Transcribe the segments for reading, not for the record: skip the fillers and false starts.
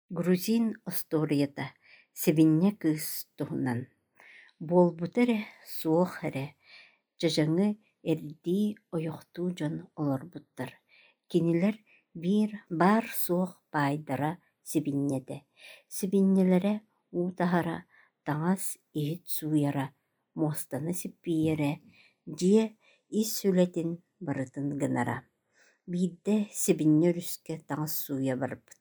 Грузин историята сибинне кыыс туһунан. Буолбутере суох эрэ, дьажаҥы эрдии ойохтуу дьон олорбуттар. Кинилэр биир баар суох баайдара сибинньэтэ. Сибинньэлэрэ уутаһара таҥас иһит сууяра, муостана сиппиийэрэ дьиэ ис сүлэтин барытын гынара. Биирдэ сибинньэ өрүскэ таҥас сууя барбыт.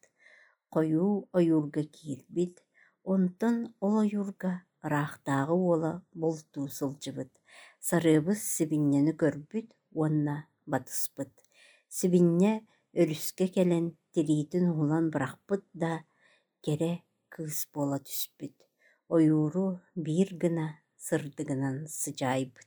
Хойуу ойуурга киирбит, онтон ол ойуурга ыраахтааҕы уола бултуу сылдьыбыт. Сарыабыс сибинньэни көрбүт, уонна батыспыт. Сибинньэ өрүскэ кэлэн тириитин уһулан бырахпыт да, кэрэ кыыс буола түспүт. Ойууру биир гына сырдыгынан сыдьаайбыт.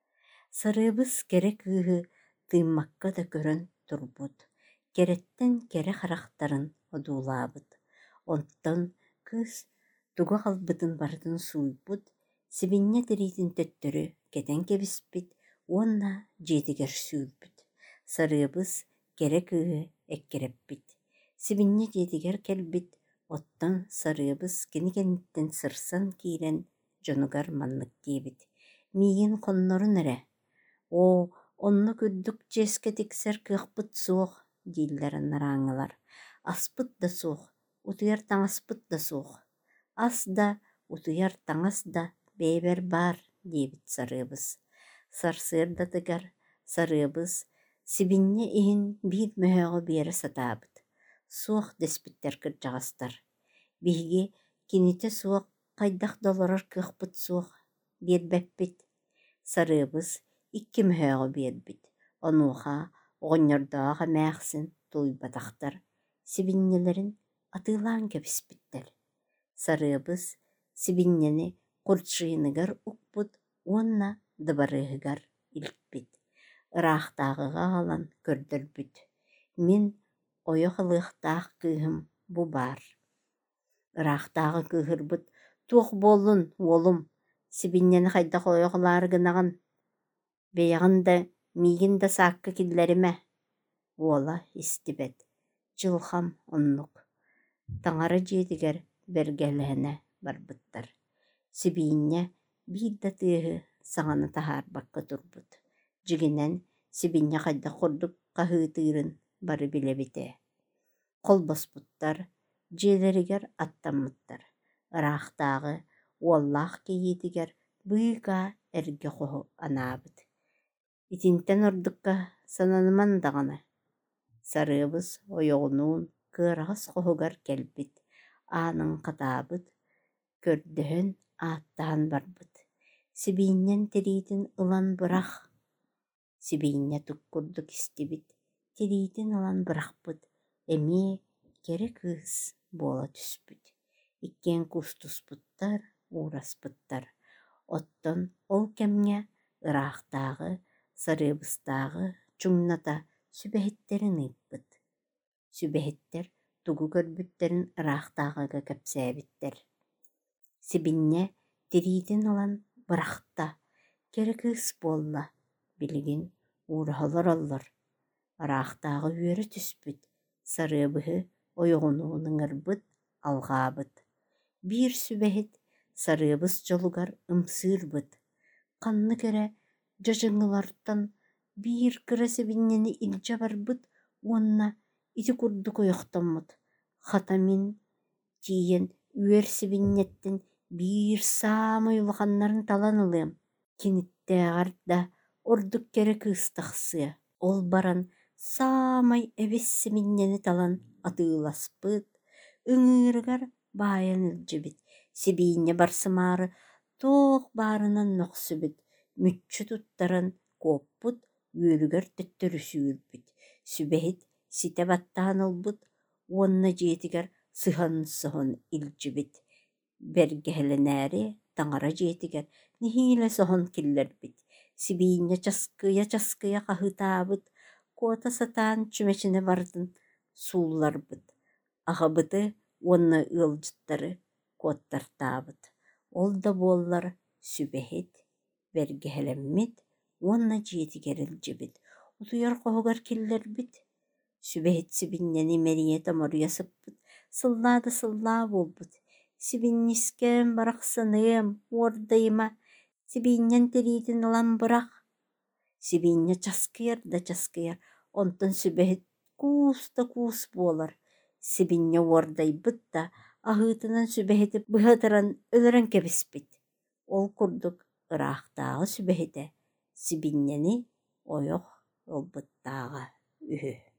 Сарыабыс кэрэ кыыһы тыыммакка да көрөн турбут. Кэрэттэн кэрэ харахтарын одуулаабыт. Онтон кыыс тугу халбытын барытын сууйбут, сибинньэ тириитин төттөрү кэтэн кэбиспит, уонна дьиэтигэр сүүрбүт. Сарыабыс кэрэ кыыһы эккирэппит. Сибинньэ дьиэтигэр кэлбит, оттон сарыабыс кини кэнниттэн сырсан киирэн дьонугар маннык диэбит. Миигин хоннорун эрэ. «Оо, онно күрдүк дьиэскэ тиксэр кыахпыт суох» дииллэр аннарааҥҥалар. «Аспыт да суох, утуйар таҥаспыт да суох. Ас да, утуйар таҥас да бэйэлэр баар» диэбит сарыабыс. Сарсыардатыгар сарыабыс сибинньэ иһин биир мөһөҕө биэрэ сатаабыт. Суох дэспиттэр кырдьаҕастар. Биһиги кинитэ суох хайдах долорор кыахпыт суох биэрбэппит. Сарыабыс икки мөһөҕө биэрбит. Онуоха оҕонньордоох эмээхсин туйбатахтар, сибинньэлэрин атыылаан кэбиспиттэр. Сарыабыс сибинньэни курдьшыйыныгар укпут, уонна дыбарыыһыгар илиппит. Ыраахтааҕыга аҕалан көрдөрбүт. «Мин ойох ылыахтаах кыыһым бу баар». Ыраахтааҕы кыыһырбыт: «Туох буоллун, уолум, сибинньэни хайдах ойоҕолаары гынаҕын, бэйэҕин да, миигин да саакка киллэримэ» уола истибэт. Дьылхам оннук. Таҥара дьиэтигэр бэргэлэһэнэ барбыттар. Сибиинньэ биир да тыаһы саҥана таһаарбакка турбут. Дьигинэн сибинньэ хайдах курдук хаһыытыырын бары билэбитэ. Холбоспуттар, дьиэлэригэр аттаммыттар. Ыраахтааҕы уоллаах кийиитигэр быыгаа эргэ хоһу анаабыт. «Итинтэн ордукка сананыман даҕаны». Сарыабыс ойоҕунуун кыараҕас хоһугар кэлбит, аанын хатаабыт, көрдөһөн ааттаһан барбыт. Сибиинньэн тириитин ылан бырах. Сибиинньэ тук курдук истибит, тириитин ылан бырахпыт, эмиэ кэрэ кыыс буола түспүт. Иккиэн куустуспуттар, уураспыттар. Оттон ол кэмҥэ ыраахтааҕы, сарыабыстааҕы чуҥната сүбэһиттэрин ыыппыт. Сүбэһиттэр тугу көрбүттэрин ыраахтааҕыга кэпсээбиттэр. Сибинньэ тириитин ылан бырахта, кэрэ кыыс буолла, билигин уораһалар оллор. Ыраахтааҕы үөрэ түспүт, сарыабыһы ойоҕунуун ыҥырбыт, алҕаабыт. Биир сүбэһит сарыабыс дьолугар ымсыырбыт. Ханнык эрэ дьажаҥылартан биир кыра сибинньэни илдьэ барбыт, уонна ити курдук ойохтоммут. «Хата мин» тиийэн үөр сибинньэттэн биир саамай улаханнарын талан ылыам. Киниттээҕэр да ордук кэрэ кыыс тахсыа. Ол баран саамай эбис сибинньэни талан атыыласпыт, ыҥыырыгар баайан илдьибит. Сибиинньэ барсымаары туох баарынан нохсубут, мүччү туттаран куоппут, үөрүгэр төттөрүсүүрбүт. Сүбэһит ситэ баттаан ылбыт, уонна дьиэтигэр сыһан соһон илдьибит. Бэргэһэлэнээри таҥара дьиэтигэр нэһиилэ соһон киллэрбит. Сибиинньэ часкыйа хаһыытаабыт, куота сатаан чүмэчинэ барытын суулларбыт. Аҕабыты уонна ыалдьыттары куоттартаабыт. Ол да буоллар сүбэһит, бэргэһэлэммит, уонна дьиэтигэр илдьибит. Утуйар хоһугар киллэрбит. Сүбэһит сибиннэни мэрийэ томоруйа сыппыт, сыллаада сыллаа буолбут. Сибиннискэм барахсаныам, уордайыма, сибиинньэн тириитин ылан бырах. Сибиинньэ часкыйар да часкыйар, онтон сүбэһит куус да куус буолар. Сибинньэ уордайбыт да, аһыытынан сүбэһити быһатаран өлөрөн кэбиспит. Ол курдук ыраахтааҕы сүбэһитэ сибинньэни ойох ылбыттааҕа үһү.